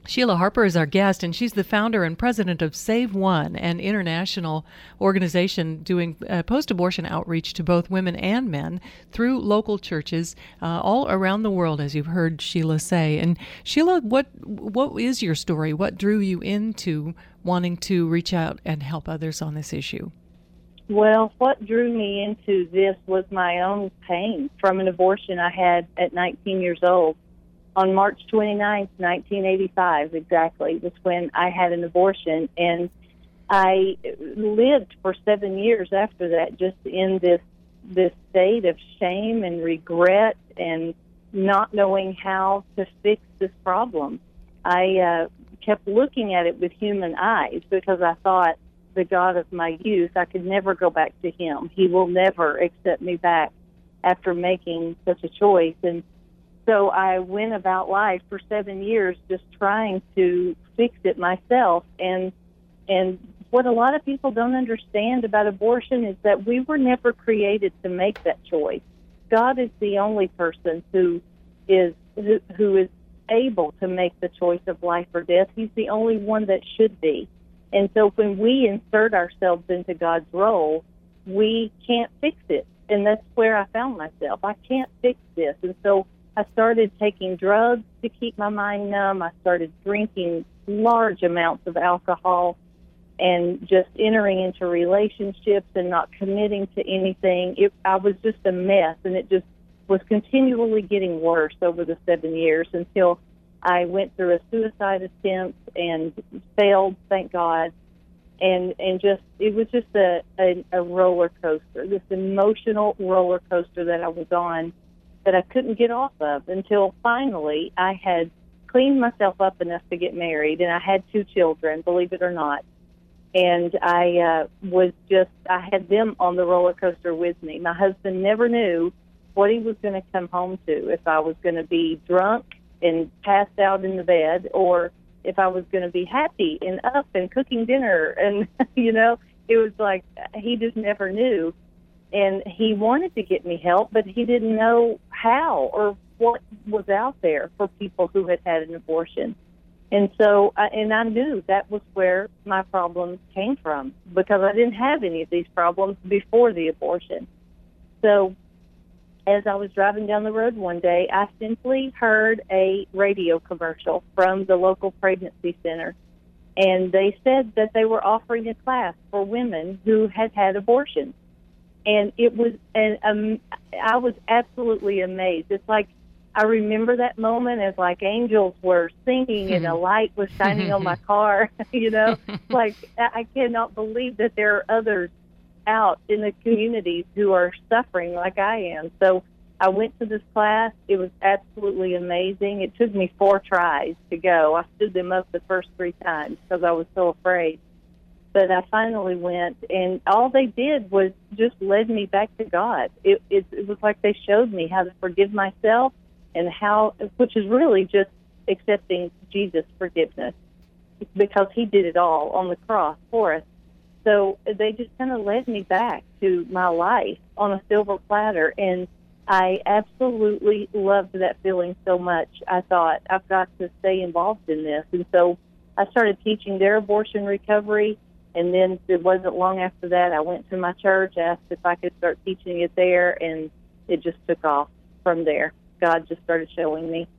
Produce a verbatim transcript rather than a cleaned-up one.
Sheila Harper is our guest, and she's the founder and president of Save One, an international organization doing uh, post-abortion outreach to both women and men through local churches uh, all around the world, as you've heard Sheila say. And Sheila, what what is your story? What drew you into wanting to reach out and help others on this issue? Well, what drew me into this was my own pain from an abortion I had at nineteen years old. On March twenty-ninth, nineteen eighty-five, exactly, was when I had an abortion, and I lived for seven years after that just in this this state of shame and regret and not knowing how to fix this problem. I uh, kept looking at it with human eyes because I thought, the God of my youth, I could never go back to him. He will never accept me back after making such a choice. And so I went about life for seven years just trying to fix it myself. And and what a lot of people don't understand about abortion is that we were never created to make that choice. God is the only person who is who, who is able to make the choice of life or death. He's the only one that should be. And so when we insert ourselves into God's role, we can't fix it. And that's where I found myself. I can't fix this. And so I started taking drugs to keep my mind numb. I started drinking large amounts of alcohol and just entering into relationships and not committing to anything. It, I was just a mess, and it just was continually getting worse over the seven years until I went through a suicide attempt and failed, thank God. And and just it was just a, a, a roller coaster, this emotional roller coaster that I was on that I couldn't get off of until finally I had cleaned myself up enough to get married, and I had two children, believe it or not. And I uh, was just, I had them on the roller coaster with me. My husband never knew what he was going to come home to, if I was going to be drunk and passed out in the bed, or if I was going to be happy and up and cooking dinner. And, you know, it was like he just never knew. And he wanted to get me help, but he didn't know how or what was out there for people who had had an abortion. And so, I, and I knew that was where my problems came from, because I didn't have any of these problems before the abortion. So as I was driving down the road one day, I simply heard a radio commercial from the local pregnancy center, and they said that they were offering a class for women who had had abortions. And it was, and um, I was absolutely amazed. It's like I remember that moment as like angels were singing and a light was shining on my car. You know, like I cannot believe that there are others out in the communities who are suffering like I am. So I went to this class. It was absolutely amazing. It took me four tries to go. I stood them up the first three times because I was so afraid. But I finally went, and all they did was just led me back to God. It, it, it was like they showed me how to forgive myself, and how, which is really just accepting Jesus' forgiveness, because he did it all on the cross for us. So they just kind of led me back to my life on a silver platter, and I absolutely loved that feeling so much. I thought, I've got to stay involved in this. And so I started teaching their abortion recovery, and then it wasn't long after that I went to my church, asked if I could start teaching it there, and it just took off from there. God just started showing me.